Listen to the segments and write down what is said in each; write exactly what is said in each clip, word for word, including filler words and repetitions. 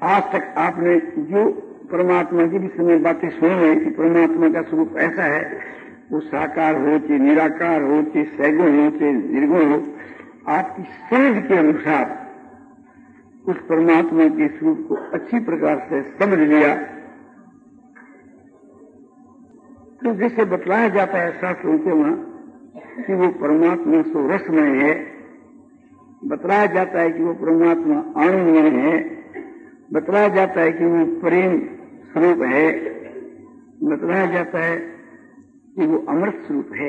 आज तक आपने जो परमात्मा की विषय में बातें सुनी है कि परमात्मा का स्वरूप ऐसा है, वो साकार हो चाहे निराकार हो चाहे सैगुण हो चाहे निर्गुण हो, आपकी समझ के अनुसार उस परमात्मा के स्वरूप को अच्छी प्रकार से समझ लिया, तो जैसे बतलाया जाता है शास्त्रों के वहां कि वो परमात्मा सो रसमय है, बतलाया जाता है कि वो परमात्मा आनंदमय है, बतलाया जाता है कि वो प्रेम स्वरूप है, बतलाया जाता है कि वो अमृत स्वरूप है।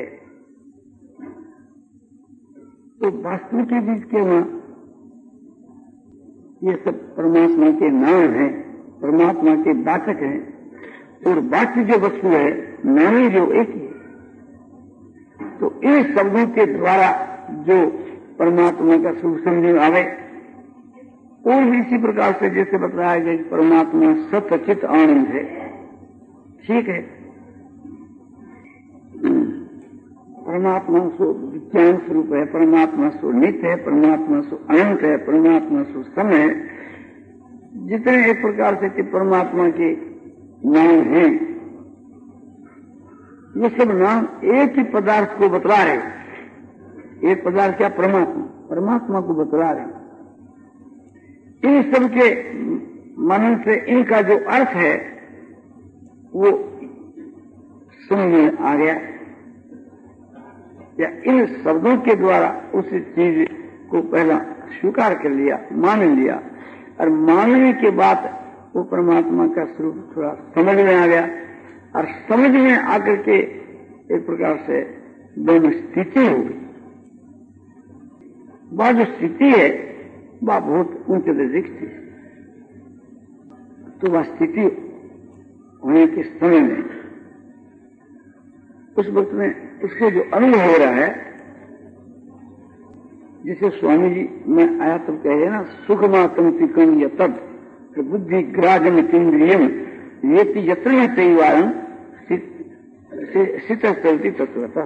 तो वास्तु के बीच के वहां ये सब परमात्मा के नाम हैं, परमात्मा के वाचक हैं, और वाच्य जो वस्तु है नामी जो एक ही। तो इन शब्दों के द्वारा जो परमात्मा का स्वरूप समझ में आवे, और भी इसी प्रकार से जैसे बताया गया परमात्मा सतचित आनंद है, ठीक है। परमात्मा सो विज्ञान स्वरूप है, परमात्मा सो नित्य है, परमात्मा सो अनंत है, परमात्मा सो समय है। जितने एक प्रकार से कि परमात्मा के नाम हैं, ये सब नाम एक ही पदार्थ को बतला रहे। एक पदार्थ क्या? परमात्मा, परमात्मा को बतला रहे। इन सब के मनन से इनका जो अर्थ है वो समझ में आ गया, या इन शब्दों के द्वारा उस चीज को पहला स्वीकार कर लिया, मान लिया, और मानने के बाद वो परमात्मा का स्वरूप थोड़ा समझ में आ गया, और समझ में आकर के एक प्रकार से दोनों स्थिति हो गई। वह जो स्थिति है वह बहुत ऊंचे दर्जे की थी। तो वह स्थिति होने के समय में उस वक्त में उसके जो अनुभव हो रहा है, जिसे स्वामी जी में आया तब कह रहे ना, सुखमातम तिकम या तब बुद्धि ग्राजम इंद्रियम ये यत्र में तैवारम सित चलती तत्वता।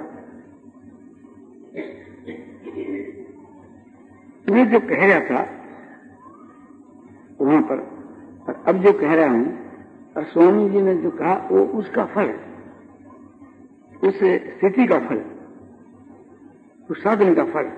मैं जो कह रहा था वहां पर, और अब जो कह रहा हूं, और स्वामी जी ने जो कहा वो उसका फल, उस स्थिति का फल, उस साधन का फल।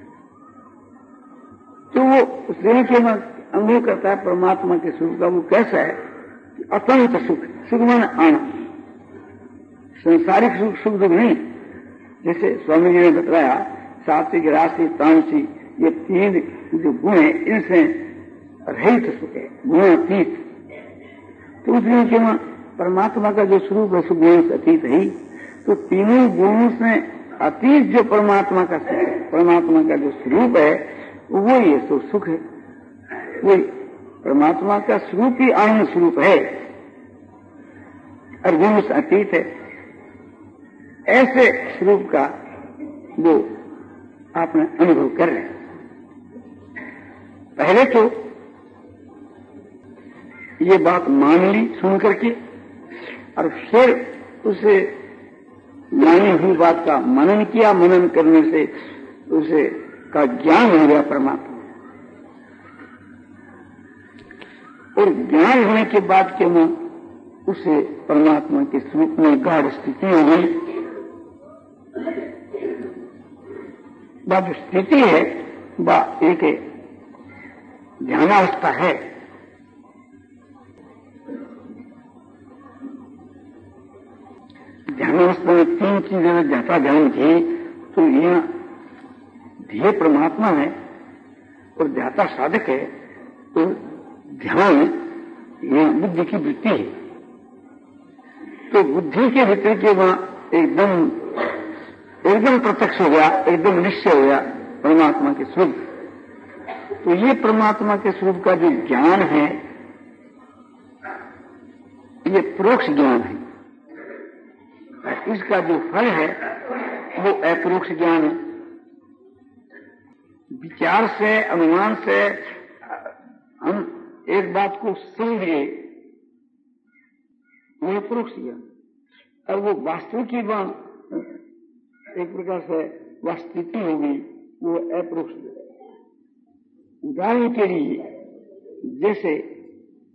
तो वो उस दिन के में अनुभव करता है परमात्मा के सुख का। वो कैसा है? अत्यंत सुख, सुख माने आनंद, संसारिक सुख, सुख दुख नहीं। जैसे स्वामी जी ने बताया सात्विक, राजसिक, तामसिक, ये तीन जो गुण है इनसे रहित सुख है, गुणातीत। तो उस दिन के वहां परमात्मा का जो स्वरूप है सुगुण से अतीत है। तो तीनों गुणों से अतीत जो परमात्मा का सुख है, परमात्मा का जो स्वरूप है वो ये सो सुख है। वो परमात्मा का स्वरूप ही आनंद स्वरूप है और गुण से अतीत है। ऐसे स्वरूप का वो आपने अनुभव कर रहे हैं। पहले तो ये बात मान ली सुन करके, और फिर उसे मानी हुई बात का मनन किया। मनन करने से उसे का ज्ञान हो गया परमात्मा, और ज्ञान होने के बाद के में उसे परमात्मा के स्वरूप में गाढ़ स्थिति हो गई। वह जो स्थिति है वह एक ध्यानावस्था है। ध्यानावस्था में तीन चीजें ज्ञाता ध्यान थी। तो यह ध्येय परमात्मा है और ध्याता साधक है। तो ध्यान यह बुद्धि की वृत्ति है। तो बुद्धि के भीतर के वहां एकदम एकदम प्रत्यक्ष हो गया, एकदम निश्चय हो गया परमात्मा के स्वरूप। तो ये परमात्मा के स्वरूप का जो ज्ञान है ये परोक्ष ज्ञान है। इसका जो फल है वो अपरोक्ष ज्ञान है। विचार से, अनुमान से हम एक बात को समझे, वह परोक्ष ज्ञान। और वो वास्तव की बात एक प्रकार से वह स्थिति होगी, वो अपरोक्ष। उदाहरण के लिए जैसे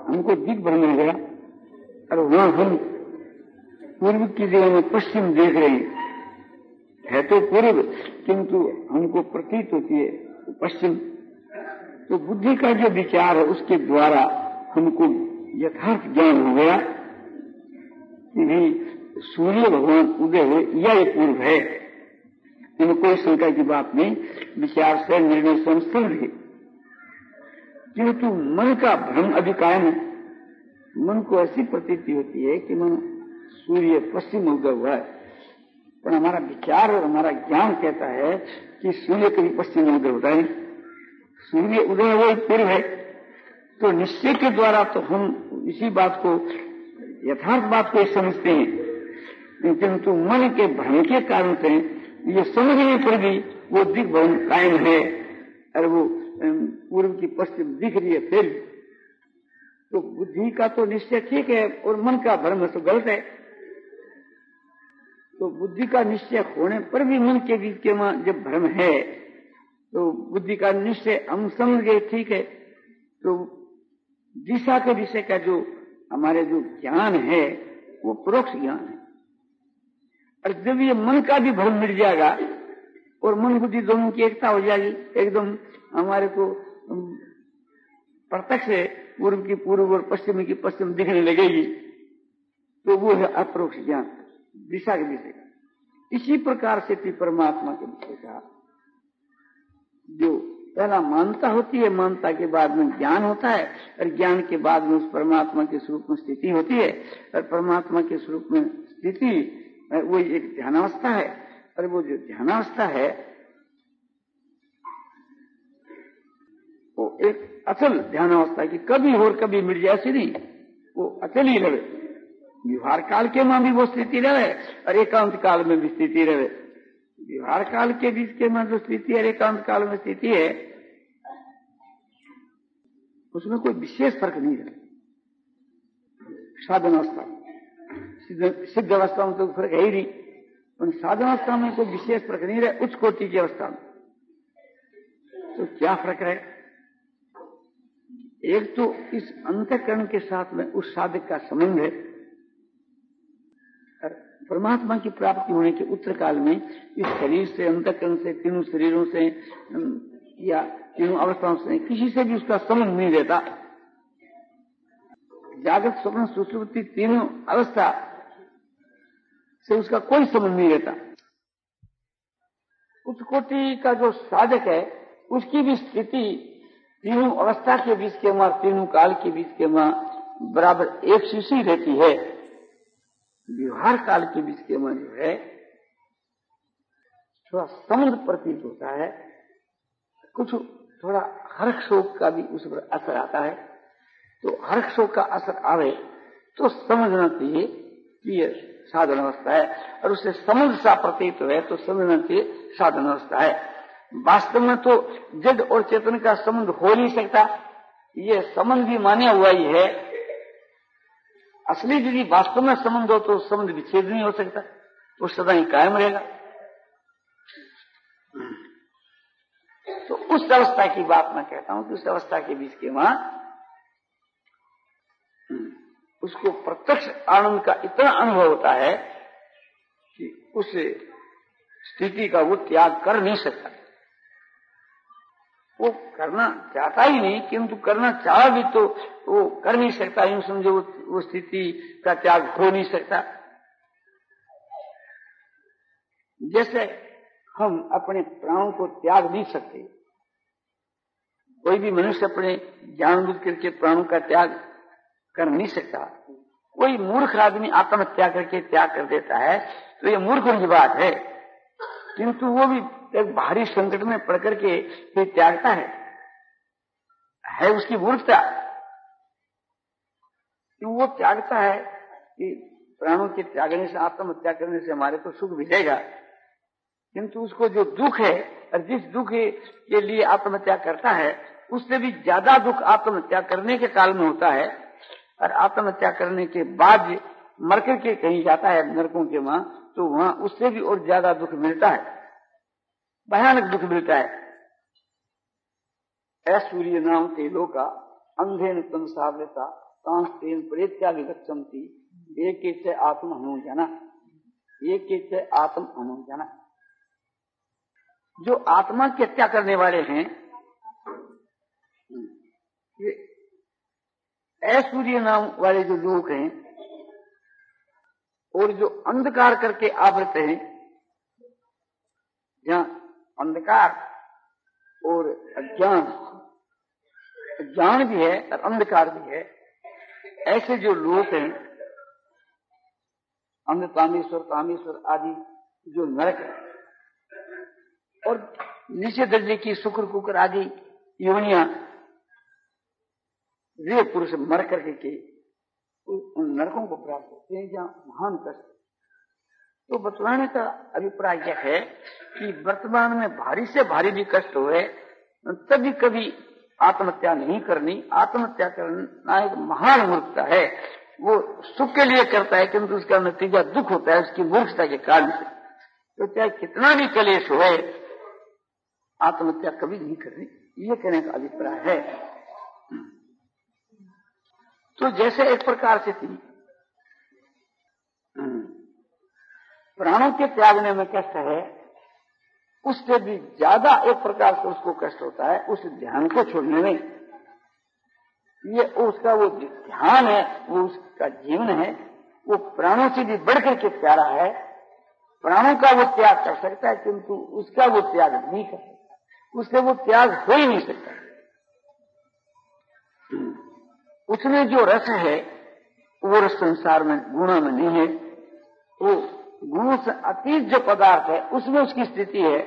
हमको दिग्भ्रम हो गया और वहां हम पूर्व की जगह में पश्चिम देख रहे हैं, है तो पूर्व किंतु हमको प्रतीत होती है पश्चिम। तो बुद्धि का जो विचार है उसके द्वारा हमको यथार्थ ज्ञान हो गया कि नहीं सूर्य भगवान उदय हुए या ये पूर्व है, इनमें कोई शंका की बात नहीं, विचार से निर्णय से हम समझ गए। किंतु मन का भ्रम अभी कायम है। मन को ऐसी प्रतीति होती है कि मन सूर्य पश्चिम उदय हुआ है, पर हमारा विचार और हमारा ज्ञान कहता है कि सूर्य कभी पश्चिम उदय होता है, सूर्य उदय हुआ पूर्व है। तो निश्चय के द्वारा तो हम इसी बात को यथार्थ बात को समझते हैं, किंतु मन के भ्रम के कारण से ये समझने पर भी वो दिग्भ्रम कायम है और वो पूर्व की पश्चिम दिख रही है। फिर तो बुद्धि का तो निश्चय ठीक है और मन का भ्रम तो गलत है। तो बुद्धि का निश्चय होने पर भी मन के बीच के वहां जब भ्रम है तो बुद्धि का निश्चय हम समझ गए ठीक है। तो दिशा के विषय का जो हमारे जो ज्ञान है वो परोक्ष ज्ञान है। और जब ये मन का भी भ्रम मिट जाएगा और मन बुद्धि दोनों की एकता हो जाएगी, एकदम हमारे को प्रत्यक्ष पूर्व की पूर्व और पश्चिम की पश्चिम दिखने लगेगी, तो वो है अपरोक्ष ज्ञान, दिशा के विषय का। इसी प्रकार से भी परमात्मा के विषय का जो पहला मानता होती है, मानता के बाद में ज्ञान होता है और ज्ञान के बाद में उस परमात्मा के स्वरूप में स्थिति होती है और परमात्मा के स्वरूप में स्थिति वो एक ध्यानावस्था है। और वो जो ध्यानावस्था है वो एक अचल ध्यानावस्था की कभी और कभी मिट जाए ऐसी नहीं, वो अचल ही रहे। व्यवहार काल के में भी वो स्थिति रहे और एकांत काल में भी स्थिति रहे। व्यवहार काल के बीच के में जो स्थिति है, एकांत काल में स्थिति है, उसमें कोई विशेष फर्क नहीं है। साधन अवस्था सिद्ध अवस्था में तो फर्क है ही नहीं, उन साधन अवस्था में कोई विशेष फर्क नहीं रहे। उच्च कोटि की अवस्था में तो क्या फर्क है? एक तो इस अंतःकरण के साथ में उस साधक का संबंध है। परमात्मा की प्राप्ति होने के उत्तर काल में इस शरीर से, अंतःकरण से, तीनों शरीरों से या तीनों अवस्थाओं से किसी से भी उसका संबंध नहीं रहता। जागृत स्वप्न सुषुप्ति तीनों अवस्था से उसका कोई संबंध नहीं रहता। उच्च कोटि का जो साधक है उसकी भी स्थिति तीनों अवस्था के बीच के मां, तीनों काल के बीच के मां बराबर एक सी रहती है। व्यवहार काल के बीच के में जो है थोड़ा संबंध प्रतीत होता है, कुछ थोड़ा हर्ष शोक का भी उस पर असर आता है। तो हर्ष शोक का असर आवे तो समझना चाहिए कि ये साधन अवस्था है, और उससे संबंध सा प्रतीत हुए तो समझना चाहिए साधन अवस्था है। वास्तव में तो जड़ और चेतन का संबंध हो नहीं सकता, ये संबंध भी माने हुआ ही है। असली यदि वास्तव में संबंध हो तो संबंध विच्छेद नहीं हो सकता, वो सदा ही कायम रहेगा। तो उस अवस्था की बात मैं कहता हूं कि उस अवस्था के बीच के वहां उसको प्रत्यक्ष आनंद का इतना अनुभव होता है कि उस स्थिति का वो त्याग कर नहीं सकता। वो करना चाहता ही नहीं, किंतु करना चाह भी तो वो कर नहीं सकता। यूं समझो वो स्थिति का त्याग हो नहीं सकता। जैसे हम अपने प्राणों को त्याग नहीं सकते, कोई भी मनुष्य अपने जानबूझ करके प्राणों का त्याग कर नहीं सकता। कोई मूर्ख आदमी आत्महत्या करके त्याग कर देता है तो ये मूर्खों की बात है, किंतु वो भी एक भारी संकट में पड़ करके ये त्यागता है, है उसकी मूर्खता। वो त्यागता है कि प्राणों के त्यागने से, आत्महत्या करने से हमारे को सुख मिलेगा, किंतु उसको जो दुख है और जिस दुख के लिए आत्महत्या करता है उससे भी ज्यादा दुख आत्महत्या करने के काल में होता है। और आत्महत्या करने के बाद मर करके कहीं जाता है नरकों के वहां, तो वहां उससे भी और ज्यादा दुख मिलता है, भयानक दुख मिलता है। ऐ सूर्य नाम तेलो का अंधे न तम सावलेता सांस्तेन प्रेत्याग गच्छन्ति एक आत्म अनुजना, एक आत्म अनुजना। जो आत्मा की हत्या करने वाले हैं ये ऐश्वर्य नाम वाले जो लोग हैं और जो अंधकार करके आवृत हैं, जहां अंधकार और अज्ञान, ज्ञान भी है और अंधकार भी है, ऐसे जो लोग हैं अंधकामेश्वर, कामेश्वर आदि जो नरक है और नीचे दर्जे की शुक्र कुकर आदि योनियां, वे पुरुष मर करके के उन नरकों को प्राप्त होते हैं जहां महान कष्ट। तो बतलाने का अभिप्राय यह है कि वर्तमान में भारी से भारी भी कष्ट हुए तभी कभी आत्महत्या नहीं करनी। आत्महत्या करना एक महान मूर्खता है। वो सुख के लिए करता है किंतु उसका नतीजा दुख होता है उसकी मूर्खता के कारण से। तो चाहे कितना भी कलेश हुए आत्महत्या कभी नहीं करनी, ये कहने का अभिप्राय है। तो जैसे एक प्रकार से थी प्राणों के त्यागने में कष्ट है, उससे भी ज्यादा एक प्रकार से उसको कष्ट होता है उस ध्यान को छोड़ने में। ये उसका वो ध्यान है, वो उसका जीवन है, वो प्राणों से भी बढ़कर के प्यारा है। प्राणों का वो त्याग कर सकता है किंतु उसका वो त्याग नहीं कर सकता, उससे वो त्याग हो ही नहीं सकता। उसमें जो रस है वो रस संसार में गुणों में नहीं है। वो गुणों से अतीत जो पदार्थ है उसमें उसकी स्थिति है।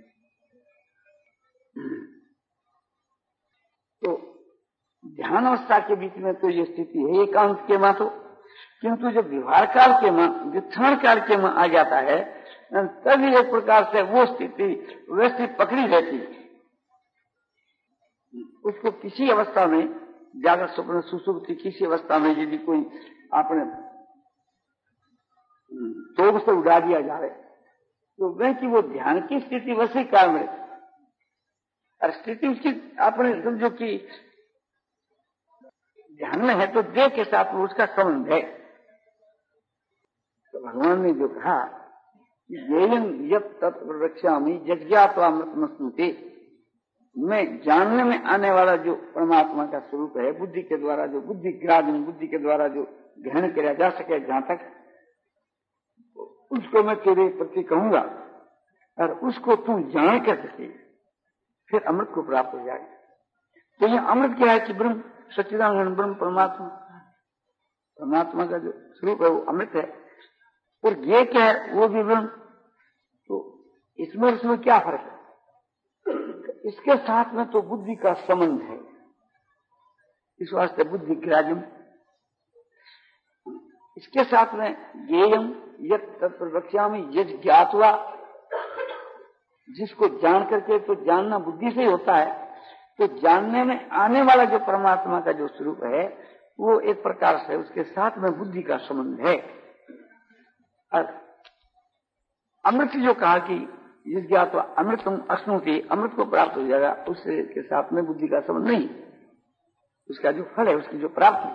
तो ध्यान अवस्था के बीच में तो ये स्थिति है एकांत के मां, तो किंतु जब विहार काल के मां, विक्षण काल के मां आ जाता है तभी एक प्रकार से वो स्थिति वैसी पकड़ी रहती है। उसको किसी अवस्था में जागृत स्वप्न सुसुप्ति किसी अवस्था में यदि कोई आपने तोड़ से उड़ा दिया जाए तो वह की वो ध्यान की स्थिति वैसे कायम रहती। और स्थिति उसकी आपने समझो कि ध्यान में है तो देह के साथ में उसका संबंध है। तो भगवान ने जो कहा येयं यत् तत् प्रवक्ष्यामि यज्ञात्वामृतमश्नुते, मैं जानने में आने वाला जो परमात्मा का स्वरूप है बुद्धि के द्वारा, जो बुद्धि ग्राह्य बुद्धि के द्वारा जो ग्रहण किया जा सके जहां तक, उसको मैं तेरे प्रति कहूंगा और उसको तू जान कर सके फिर अमृत को प्राप्त हो जाए। तो यह अमृत क्या है कि ब्रह्म सच्चिदानंद ब्रह्म परमात्मा, परमात्मा का जो स्वरूप है वो अमृत है और ये क्या है वो भी ब्रह्म। तो इसमें उसमें क्या फर्क है? इसके साथ में तो बुद्धि का संबंध है, इस वास्ते बुद्धि ग्राह्यम। इसके साथ में ज्ञेयम यत् तत् प्रवक्ष्यामि यज् ज्ञात्वा, जिसको जान करके, तो जानना बुद्धि से ही होता है। तो जानने में आने वाला जो परमात्मा का जो स्वरूप है वो एक प्रकार से उसके साथ में बुद्धि का संबंध है। और अमृत जो कहा कि जिस ज्ञात्वा अमृतम अश्नुते, अमृत को प्राप्त हो जाएगा, उससे के साथ में बुद्धि का संबंध नहीं। उसका जो फल है उसकी जो प्राप्ति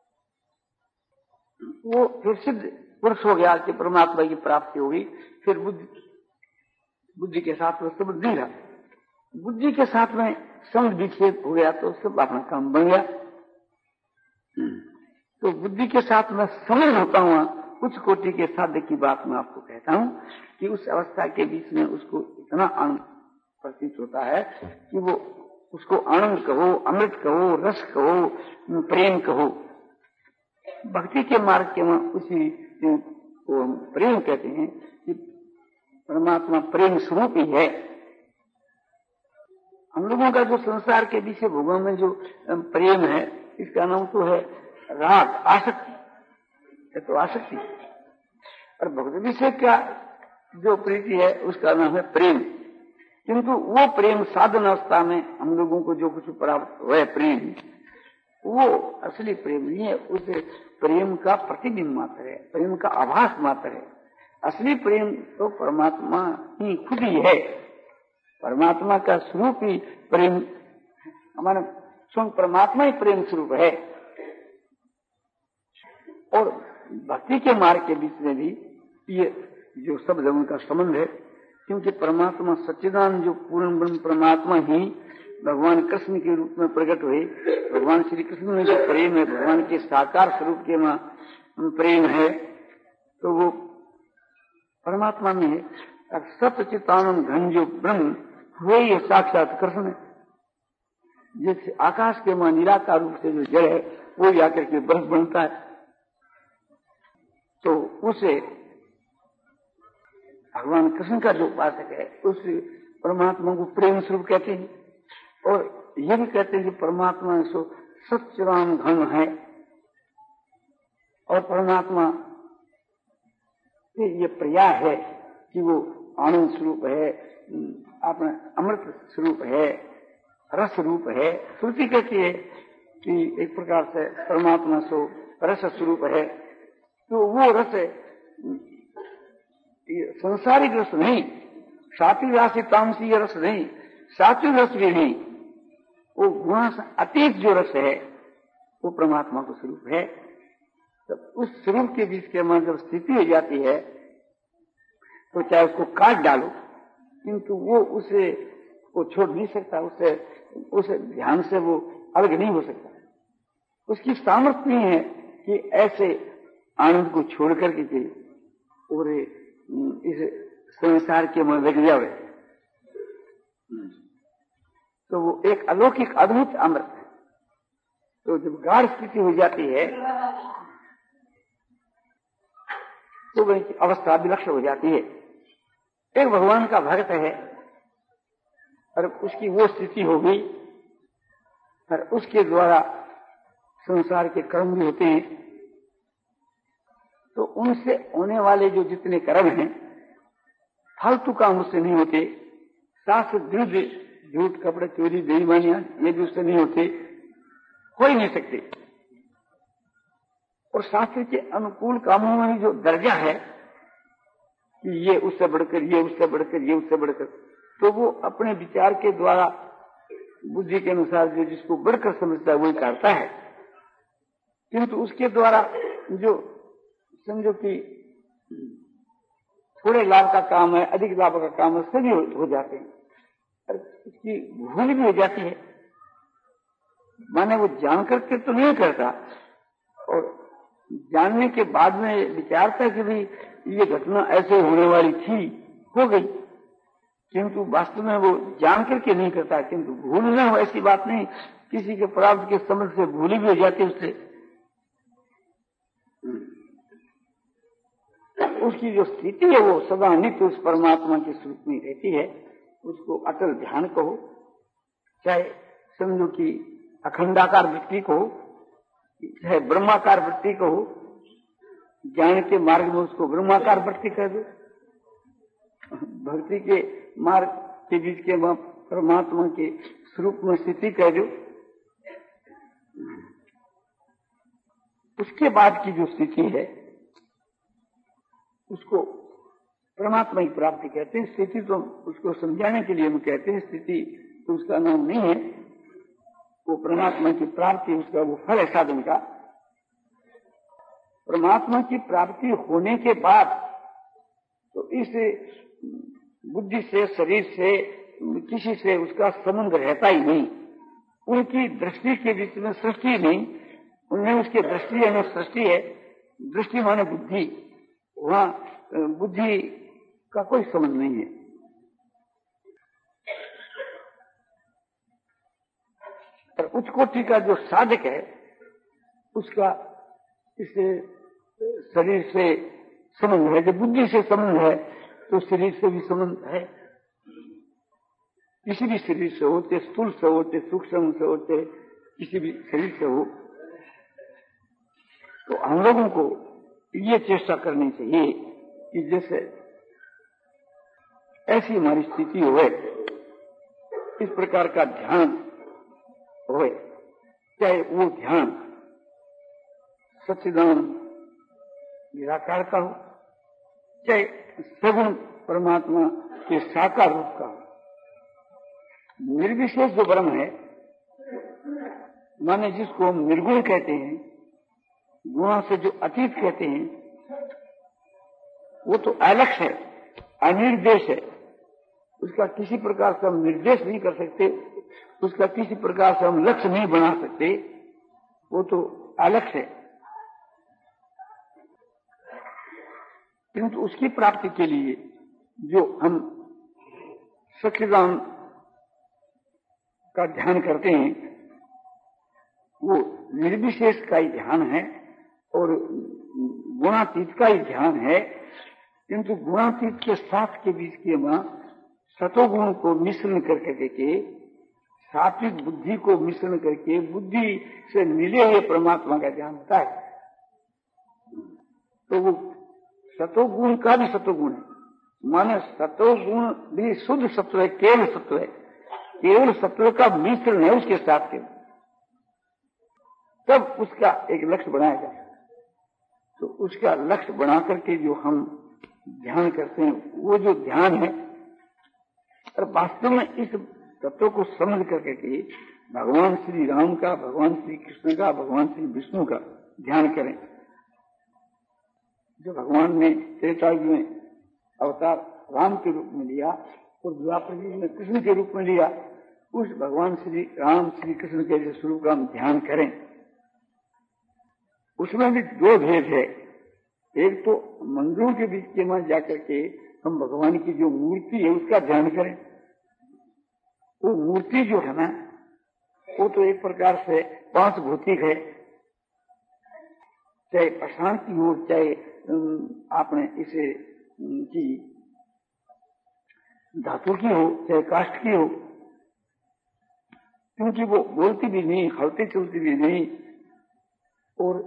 वो फिर सिद्ध पुरुष हो गया कि परमात्मा की प्राप्ति होगी। फिर बुद्धि बुद्धि के साथ में संबंध नहीं रहा, बुद्धि के साथ में संबंध विच्छेद हो गया तो सब अपना काम बन गया। तो बुद्धि के साथ में संबंध होता हुआ उच्च कोटि के साध्य की बात मैं आपको कहता हूं कि उस अवस्था के बीच में उसको इतना आनंद प्रतीत होता है कि वो उसको आनंद कहो, अमृत कहो, रस कहो, प्रेम कहो। भक्ति के मार्ग के वहां उसी को प्रेम कहते हैं कि परमात्मा प्रेम स्वरूप ही है। हम लोगों का जो संसार के विषय भोगों में जो प्रेम है इसका नाम तो है राग, आसक्ति, ये तो आसक्ति। और भगवत विषय का जो प्रीति है उसका नाम है प्रेम। किंतु वो प्रेम साधन अवस्था में हम लोगों को जो कुछ प्राप्त हुआ प्रेम, वो असली प्रेम नहीं है, उस प्रेम का प्रतिबिंब मात्र है, प्रेम का आभास मात्र है। असली प्रेम तो परमात्मा ही खुद ही है, परमात्मा का स्वरूप ही प्रेम, हमारा स्वयं परमात्मा ही प्रेम स्वरूप है। भक्ति के मार्ग के बीच में भी ये जो शब्द है उनका संबंध है, क्योंकि परमात्मा सच्चिदानंद जो पूर्ण ब्रह्म परमात्मा ही भगवान कृष्ण के रूप में प्रकट हुए। भगवान श्री कृष्ण में जो प्रेम है, भगवान के साकार स्वरूप के में प्रेम है, तो वो परमात्मा में है। सच्चिदानंद घन जो ब्रह्म हुए ये साक्षात कृष्ण है। जिस आकाश के मां निराकार रूप से जो जड़ है वो जाकर के बर्फ बनता है, तो उसे भगवान कृष्ण का जो उपासक है उस परमात्मा को प्रेम स्वरूप कहते हैं। और यह भी कहते हैं कि परमात्मा सो सच्चिदानंद घन है, और परमात्मा ये प्रयास है कि वो आनंद स्वरूप है, अपना अमृत स्वरूप है, रस रूप है। श्रुति कहती है कि एक प्रकार से परमात्मा सो रस स्वरूप है, तो वो रस संसारिक रस नहीं, सात्विक राशि तामसी रस नहीं, सात्विक रस भी नहीं, वो गुण से अतीत जो रस है वो परमात्मा का स्वरूप है। तो उस स्वरूप के बीच के मन जब स्थिति हो जाती है तो चाहे उसको काट डालो, किंतु वो उसे वो छोड़ नहीं सकता, उसे उस ध्यान से वो अलग नहीं हो सकता। उसकी सामर्थ्य नहीं है कि ऐसे आनंद को छोड़ करके के और इस संसार के मन लग जाए, तो वो एक अलौकिक अद्भुत अमृत है। तो जब गाढ़ स्थिति हो जाती है तो वह अवस्था विलक्षण हो जाती है। एक भगवान का भक्त है और उसकी वो स्थिति हो गई और उसके द्वारा संसार के कर्म भी होते हैं, तो उनसे होने वाले जो जितने कर्म हैं फालतू काम उससे नहीं होते। शास्त्र विरुद्ध झूठ कपड़े चोरी बेईमानियां ये भी उससे नहीं होते, हो ही नहीं सकते। और शास्त्र के अनुकूल कामों में जो दर्जा है कि ये उससे बढ़कर, ये उससे बढ़कर, ये उससे बढ़कर, तो वो अपने विचार के द्वारा बुद्धि के अनुसार जो जिसको बढ़कर समझता है वही करता है। किंतु उसके द्वारा जो समझो कि थोड़े लाभ का काम है, अधिक लाभ का काम है, सभी हो, हो जाते हैं और उसकी भूल भी हो जाती है। माने वो जान करके तो नहीं करता और जानने के बाद में विचारता कि भाई ये घटना ऐसे होने वाली थी, हो गई, किंतु वास्तव में वो जान करके नहीं करता। किंतु भूलना हो ऐसी बात नहीं, किसी के प्राप्त के समझ से भूली भी हो जाती उससे। उसकी जो स्थिति है वो सदा नित्य उस परमात्मा के स्वरूप में रहती है। उसको अटल ध्यान कहो, चाहे समझो कि अखंडाकार वृत्ति कहो, चाहे ब्रह्माकार वृत्ति कहो, ज्ञान के मार्ग में उसको ब्रह्माकार वृत्ति कह दो, भक्ति के मार्ग के बीच के परमात्मा के स्वरूप में स्थिति कह दो। उसके बाद की जो स्थिति है उसको परमात्मा की प्राप्ति कहते हैं। स्थिति तो उसको समझाने के लिए हम कहते हैं, स्थिति तो उसका नाम नहीं है, वो परमात्मा की प्राप्ति उसका वो फल है साधन का। परमात्मा की प्राप्ति होने के बाद तो इस बुद्धि से, शरीर से, किसी से उसका संबंध रहता ही नहीं। उनकी दृष्टि के बीच में सृष्टि नहीं, उनमें उसकी दृष्टि है, सृष्टि है। दृष्टि माने बुद्धि, वहां बुद्धि का कोई संबंध नहीं है। और उच्च कोटि का जो साधक है उसका इस शरीर से संबंध है। जब बुद्धि से संबंध है तो शरीर से भी संबंध है। किसी भी शरीर से होते, स्थूल से होते, सूक्ष्म से होते, किसी भी शरीर से हो, तो हम लोगों को ये चेष्टा करनी चाहिए कि जैसे ऐसी हमारी स्थिति हो, इस प्रकार का ध्यान हो, चाहे वो ध्यान सच्चिदानंद निराकार का हो, चाहे सगुण परमात्मा के साकार रूप का हो। निर्विशेष जो ब्रह्म है, माने जिसको हम निर्गुण कहते हैं, गुणों से जो अतीत कहते हैं वो तो अलक्ष्य है, अनिर्देश है। उसका किसी प्रकार से हम निर्देश नहीं कर सकते, उसका किसी प्रकार से हम लक्ष्य नहीं बना सकते, वो तो अलक्ष्य है। किंतु उसकी प्राप्ति के लिए जो हम सच्चिदानंद का ध्यान करते हैं वो निर्विशेष का ही ध्यान है और गुणातीत का ही ध्यान है। किंतु गुणातीत के साथ के बीच के वहां सतोगुण को मिश्रण करके के सात्विक बुद्धि को मिश्रण करके बुद्धि से मिले हुए परमात्मा का ध्यान होता है। तो वो सतोगुण का भी सतोगुण है, माने सतोगुण भी शुद्ध सत्व है, केवल सत्व है, केवल सत्व का मिश्रण है उसके साथ के, तब उसका एक लक्ष्य बनाया जाए। तो उसका लक्ष्य बना करके जो हम ध्यान करते हैं वो जो ध्यान है, और वास्तव में इस तत्व को समझ करके के भगवान श्री राम का, भगवान श्री कृष्ण का, भगवान श्री विष्णु का ध्यान करें। जो भगवान ने त्रेता युग में अवतार राम के रूप में लिया और द्वापर युग में कृष्ण के रूप में लिया, उस भगवान श्री राम श्री कृष्ण के जो स्वरूप का हम ध्यान करें। उसमें भी दो भेद है। एक तो मंदिरों के बीच के वहां जाकर के हम भगवान की जो मूर्ति है उसका ध्यान करें। वो मूर्ति जो है ना वो तो एक प्रकार से पांच भौतिक है, चाहे पाषाण की हो, चाहे आपने इसे की धातु की हो, चाहे काष्ठ की हो, क्योंकि वो बोलती भी नहीं, हलती चलती भी नहीं। और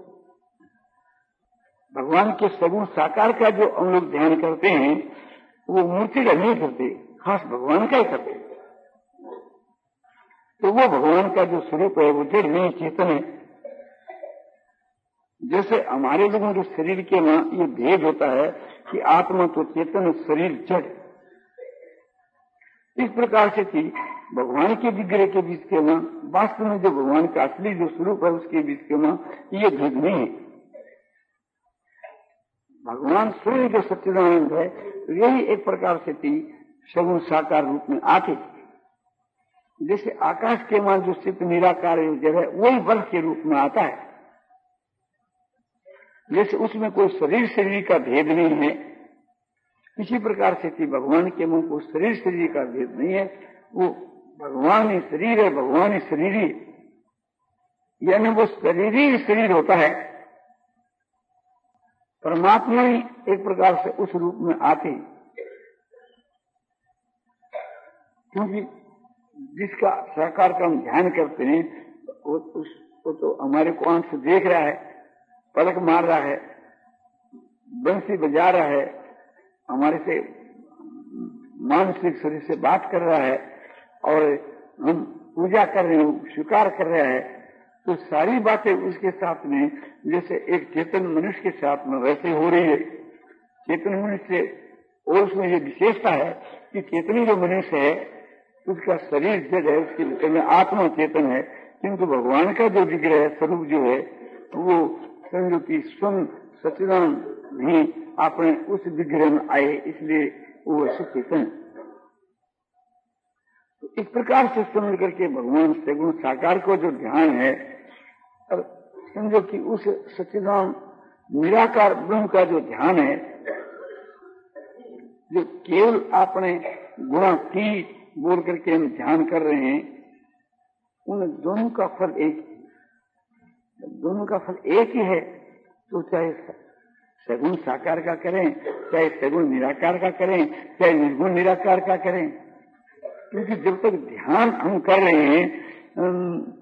भगवान के सगुण साकार का जो हम लोग ध्यान करते हैं वो मूर्ति का नहीं करते, खास भगवान का ही करते। तो वो भगवान का जो स्वरूप है वो जड़ नहीं, चेतन है। जैसे हमारे लोगों के शरीर के वहां ये भेद होता है कि आत्मा तो चेतन, शरीर जड़। इस प्रकार से कि भगवान के विग्रह के बीच के वहां वास्तव में जो भगवान का असली जो स्वरूप है उसके बीच के वहां ये भेद नहीं है। भगवान स्वयं जो सच्चिदानंद है यही एक प्रकार से थी सगुण साकार रूप में आते। जैसे आकाश के वहां जो चित्त निराकार जो है वही बल के रूप में आता है। जैसे उसमें कोई शरीर शरीर का भेद नहीं है, इसी प्रकार से थी भगवान के मुंह को शरीर शरीर का भेद नहीं है। वो भगवान ही शरीर है, भगवान ही शरीरी, यानी वो शरीरी शरीर होता है। परमात्मा ही एक प्रकार से उस रूप में आते, क्योंकि जिसका साकार का हम ध्यान करते हैं वो, उस, वो तो हमारे को आंख से देख रहा है, पलक मार रहा है, बंसी बजा रहा है, हमारे से मानसिक शरीर से बात कर रहा है और हम पूजा कर रहे हैं, स्वीकार कर रहा है। तो सारी बातें उसके साथ में जैसे एक चेतन मनुष्य के साथ में वैसे हो रही है। चेतन मनुष्य और उसमें ये विशेषता है कि चेतनी जो मनुष्य है उसका शरीर जड़ है, उसके विषय में आत्मा चेतन है, किंतु भगवान का जो विग्रह है, स्वरूप जो है वो समझो कि स्वयं सच्चिदानंद नहीं अपने उस विग्रह में आए, इसलिए वो चेतन। तो इस प्रकार से समझ करके भगवान सगुण साकार को जो ध्यान है, और समझो कि उस सच्चिदानंद निराकार ब्रह्म का जो ध्यान है, जो केवल अपने गुणातीत बोल करके हम ध्यान कर रहे हैं, उन दोनों का फल एक, दोनों का फल एक ही है। तो चाहे सगुण साकार का करें, चाहे सगुण निराकार का करें, चाहे निर्गुण निराकार का करें, क्योंकि जब तक ध्यान हम कर रहे हैं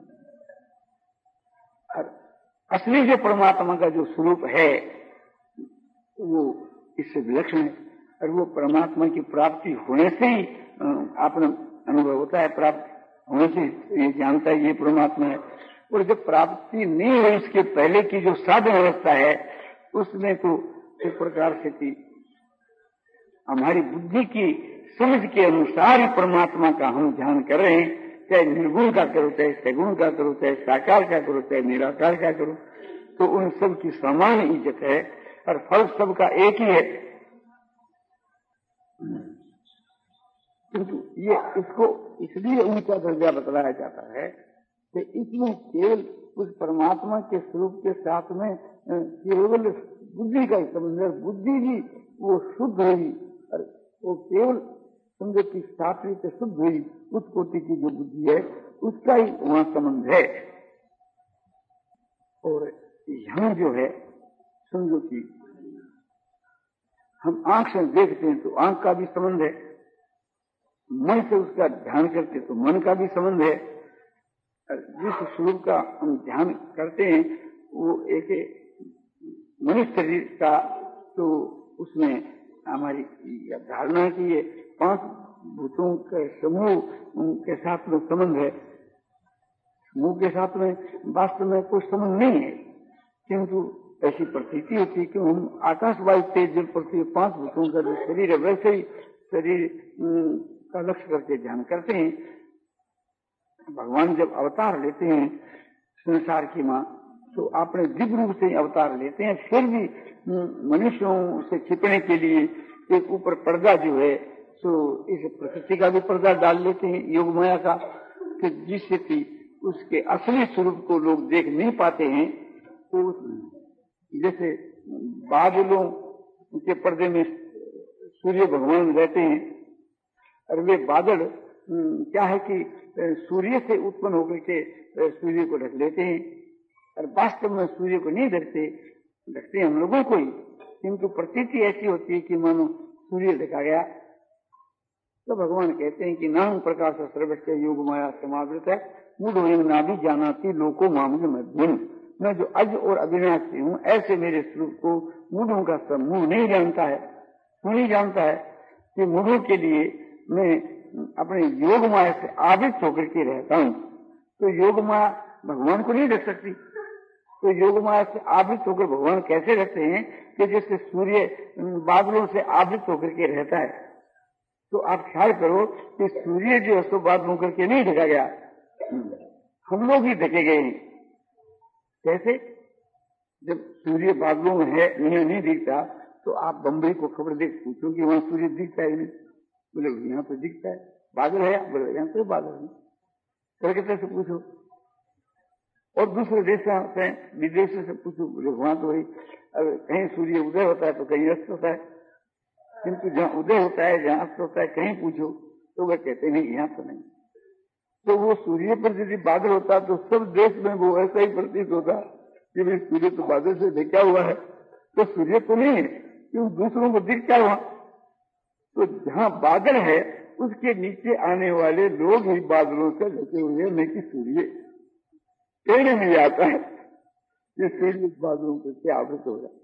असली जो परमात्मा का जो स्वरूप है वो इससे विलक्षण है, और वो परमात्मा की प्राप्ति होने से ही अपना अनुभव होता है, प्राप्त होने से ये जानता है ये परमात्मा है। और जब प्राप्ति नहीं हुई उसके पहले की जो साधन अवस्था है उसमें तो एक प्रकार से थी हमारी बुद्धि की समझ के अनुसार ही परमात्मा का हम ध्यान कर रहे हैं, चाहे निर्गुण का करो, चाहे सगुण का करो, चाहे साकार का करो, चाहे निराकार का करो। तो उन सब की समान इज्जत है और फल सबका एक ही है। किंतु ये इसको इसलिए ऊंचा दर्जा बतलाया जाता है कि इसमें केवल उस परमात्मा के स्वरूप के साथ में केवल बुद्धि का संबंध है। बुद्धि भी वो शुद्ध हुई और वो केवल समझो की सात्विक से शुद्ध हुई उस कोटि की जो बुद्धि है उसका ही वहां संबंध है। और यहाँ जो है समझो कि हम आंख से देखते हैं तो आंख का भी संबंध है, मन से उसका ध्यान करते तो मन का भी संबंध है। जिस स्वरूप का हम ध्यान करते हैं वो एक मनुष्य शरीर का, तो उसमें हमारी धारणा की ये पांच भूतों के समूह के साथ में संबंध है। समूह के साथ में वास्तव में कोई संबंध नहीं है, किंतु ऐसी प्रतीति होती है कि हम आकाश वायु तेज जल पृथ्वी पांच भूतों का जो शरीर है वैसे ही शरीर का लक्ष्य करके ध्यान करते हैं। भगवान जब अवतार लेते हैं संसार की माँ तो अपने दिव्य रूप से अवतार लेते हैं, फिर भी मनुष्यों से छिपने के लिए एक ऊपर पर्दा जो है तो इस प्रकृति का भी पर्दा डाल लेते हैं योग माया का, कि जिससे कि उसके असली स्वरूप को लोग देख नहीं पाते हैं। तो जैसे बादलों के पर्दे में सूर्य भगवान रहते हैं और वे बादल क्या है कि सूर्य से उत्पन्न होकर के सूर्य को ढक लेते हैं और वास्तव में सूर्य को नहीं ढकते, ढकते हम लोगों को ही, किंतु प्रतीति ऐसी होती है कि मानो सूर्य ढका गया। तो भगवान कहते हैं कि नाम प्रकाश सर्वस्व योग माया समावृत है, मूढ़ ना भी जानाती लोको मामले मध्यम। मैं जो अज और अविनाशी हूँ ऐसे मेरे स्वरूप को मूढ़ों का समूह नहीं जानता है। क्यों नहीं जानता है? कि मूढ़ों के लिए मैं अपने योग माया से आवृत होकर के रहता हूँ। तो योग माया भगवान को नहीं रख सकती। तो योग माया से आवृत होकर भगवान कैसे रहते हैं कि जैसे सूर्य बादलों से आवृत होकर के रहता है। तो आप ख्याल करो कि सूर्य जो है सो बादलों करके नहीं ढका गया, हम लोग ही ढके गए हैं। कैसे? जब सूर्य बादलों में है नहीं, नहीं दिखता तो आप बम्बई को खबर देख पूछो कि वहां सूर्य दिखता है नहीं, बोले यहाँ तो दिखता है। बादल है? बोले यहाँ तो बादल नहीं। कलकत्ता से पूछो और दूसरे देश से विदेश से पूछो, बोले वहां तो वही कहीं सूर्य उदय होता है तो कहीं अस्त होता है, किंतु जहाँ उदय होता है जहाँ अस्त होता है कहीं पूछो तो वह कहते नहीं यहाँ तो नहीं। तो वो सूर्य पर यदि बादल होता तो सब देश में वो ऐसा ही प्रतीत होता कि भाई सूर्य तो बादल से ढका हुआ है, तो सूर्य तो नहीं है, क्यों दूसरों को दिखता हुआ। तो जहाँ बादल है उसके नीचे आने वाले लोग ही बादलों से ढके हुए, नहीं कि सूर्य। कहने नहीं आता है कि सूर्य बादलों से क्या आवृत हो जाए।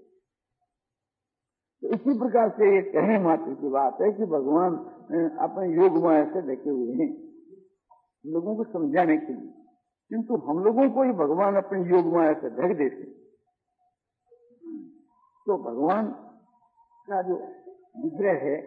तो इसी प्रकार से ये कहने मात्र की बात है कि भगवान अपने योग माया से ढके हुए हैं लोगों को समझाने के लिए, किंतु हम लोगों को ही भगवान अपने योग माया से ढक देते। तो भगवान का जो विग्रह है,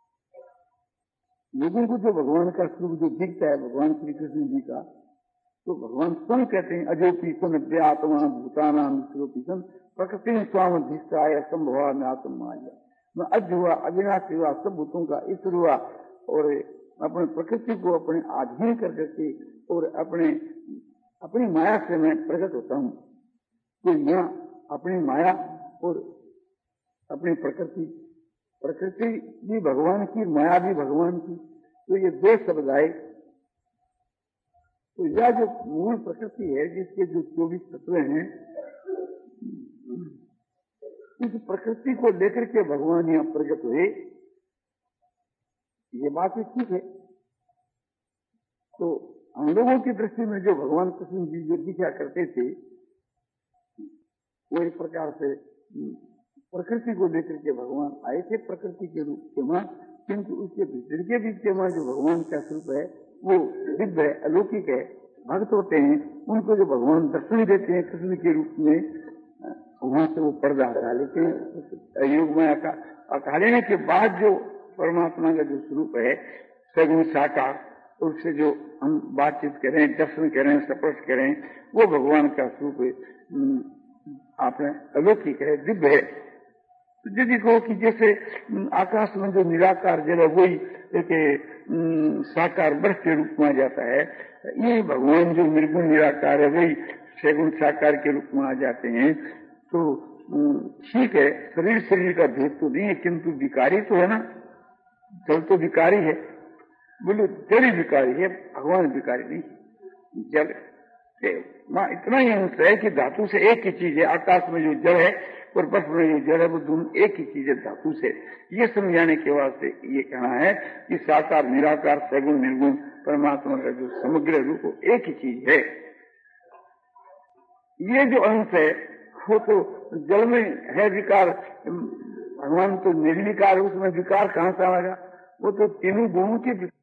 लोगों को जो भगवान का स्वरूप जो दिखता है भगवान श्री कृष्ण जी का, तो भगवान स्वयं कहते हैं अजोपी सन व्यात्मा भूतानाम स्वरूपीसन प्रकृति स्वामधिष्ठाय संभवा में आत्म माया। मैं अज हुआ, अविनाशी हुआ, सब भूतों का ईश्वर हुआ और अपने प्रकृति को अपने अधीन कर करके और अपने अपनी माया से मैं प्रकट होता हूँ। तो यहाँ अपनी माया और अपनी प्रकृति, प्रकृति भी भगवान की, माया भी भगवान की, तो ये दो शब्द आए। तो यह जो मूल प्रकृति है जिसके जो चौबीस तत्व हैं, इस प्रकृति को लेकर के भगवान यहाँ प्रकट हुए, ये बात ही ठीक है। तो हम लोगों की दृष्टि में जो भगवान कृष्ण जी जो दिखा करते थे वो एक प्रकार से प्रकृति को लेकर के भगवान आए थे प्रकृति के रूप के मां, किंतु उसके भीतर के बीच के मां जो भगवान का स्वरूप है वो दिव्य है, अलौकिक है। भक्त होते हैं उनको जो भगवान दर्शन देते हैं कृष्ण के रूप में, वहां से वो पर्दा हटा लेते हैं योग माया का। हटा लेने के बाद जो परमात्मा का जो स्वरूप है सगुण साकार, उससे जो हम बातचीत करें, दर्शन करें, स्पर्श करें, वो भगवान का स्वरूप आपने अलौकिक है, दिव्य है। तो यदि कहो कि जैसे आकाश में जो निराकार जल है वही एक साकार बर्फ के रूप में आ जाता है, ये भगवान जो निर्गुण निराकार है वही सगुण साकार के रूप में आ जाते हैं। तो ठीक है, शरीर शरीर का भेद तो नहीं है, किंतु विकारी तो है ना। जल तो विकारी है, बोलो जल ही विकारी है, भगवान विकारी नहीं। जल मां इतना ही अंश है कि धातु से एक ही चीज है। आकाश में जो जल है और बर्फ में जो जल है वो दोनों एक ही चीज है, धातु से। ये समझाने के वास्ते ये कहना है कि साकार निराकार सगुण निर्गुण परमात्मा का जो समग्र रूप एक ही चीज है। ये जो अंश है वो तो जल में है विकार, भगवान तो निर्विकार, उसमें विकार कहां से आएगा? वो तो तीनों गुणों के